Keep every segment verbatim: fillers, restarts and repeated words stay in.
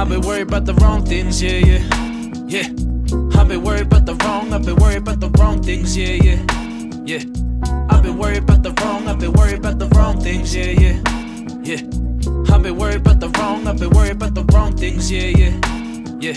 I've been worried about the wrong things, yeah, yeah, yeah. I've been worried about the wrong, I've been worried about the wrong things, yeah, yeah, yeah. I've been worried about the wrong, I've been worried about the wrong things, yeah, yeah, yeah. I've been worried about the wrong, I've been worried about the wrong things, yeah, yeah, yeah.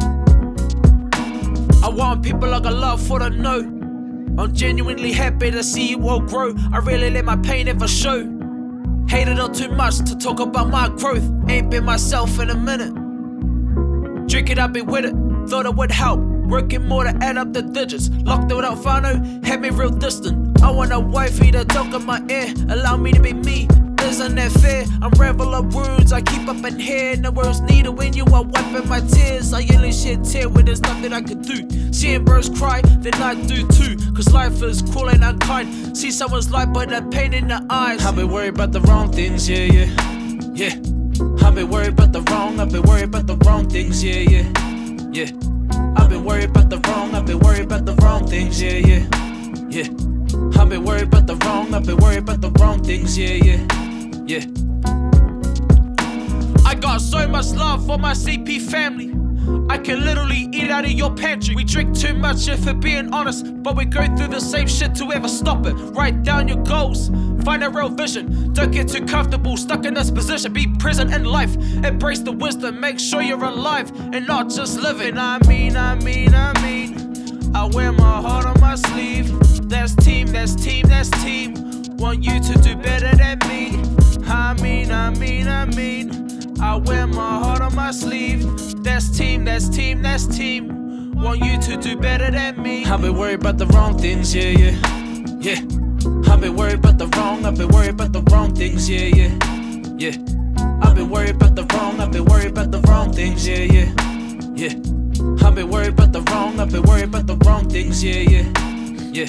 I want people I got love for to know. I'm genuinely happy to see you all grow. I really let my pain ever show. Hated all too much to talk about my growth. Ain't been myself in a minute. Drink it, I've been with it. Thought it would help. Working more to add up the digits. Locked it without whānau, had me real distant. I want a wifey to talk in my ear, allow me to be me. Isn't that fair? Unravel of words I keep up in here. No words needed when you are wiping my tears. I only shed tear when there's nothing I can do. Seeing bros cry, then I do too. Cause life is cruel and unkind. See someone's life but the pain in the eyes. I've been worried about the wrong things, yeah, yeah, yeah. I've been worried about the wrong, I've been worried about the wrong things, yeah, yeah, yeah. I've been worried about the wrong, I've been worried about the wrong things, yeah, yeah, yeah. I've been worried about the wrong, I've been worried about the wrong things, yeah, yeah, yeah. I got so much love for my C P family. I can literally eat out of your pantry. We drink too much if we're being honest, but we go through the same shit to ever stop it. Write down your goals, find a real vision. Don't get too comfortable, stuck in this position. Be present in life, embrace the wisdom. Make sure you're alive and not just living. I mean, I mean, I mean I wear my heart on my sleeve. That's team, that's team, that's team. Want you to do better than me. I mean, I mean, I mean I wear my heart on my sleeve. That's team, that's team, that's team. Want you to do better than me. I've been worried about the wrong things, yeah, yeah, yeah. I've been worried about the wrong, I've been worried about the wrong things, yeah, yeah, yeah. I've been worried about the wrong, I've been worried about the wrong things, yeah, yeah, yeah. I've been worried about the wrong, I've been worried about the wrong things, yeah, yeah, yeah.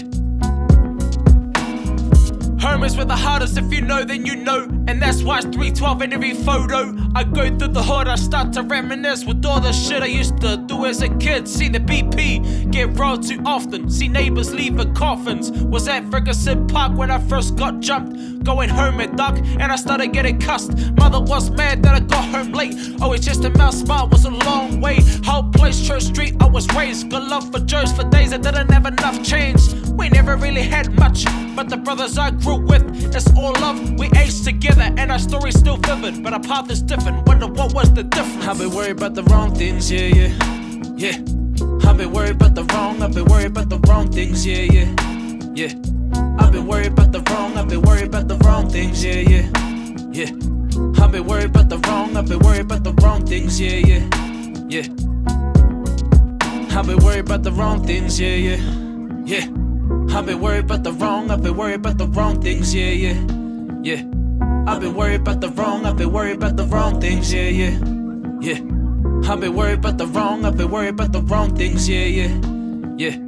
Home is where the hardest, if you know then you know. And that's why it's three twelve in every photo. I go through the hood, I start to reminisce with all the shit I used to do as a kid. See the B P get rolled too often, see neighbors leaving coffins. Was at Ferguson Park when I first got jumped. Going home at dark and I started getting cussed. Mother was mad that I got home late. Always just a mouse smile was a long way. Whole place, Church Street, I was raised. Got love for Joes for days I didn't have enough change. We never really had much, but the brothers I grew with, it's all love. We aged together and our story's still vivid, but our path is different. Wonder what was the difference. I've been worried about the wrong things, yeah, yeah, yeah. I've been worried about the wrong, I've been worried about the wrong things, yeah, yeah, yeah. I've been worried about the wrong, I've been worried about the wrong things, yeah, yeah, yeah. I've been worried about the wrong, I've been worried about the wrong things, yeah, yeah, yeah. I've been worried about the wrong things, yeah, yeah, yeah. I've been worried about the wrong, I've been worried about the wrong things, yeah, yeah, yeah. I've been worried about the wrong, I've been worried about the wrong things, yeah, yeah, yeah. I've been worried about the wrong, I've been worried about the wrong things, yeah, yeah, yeah.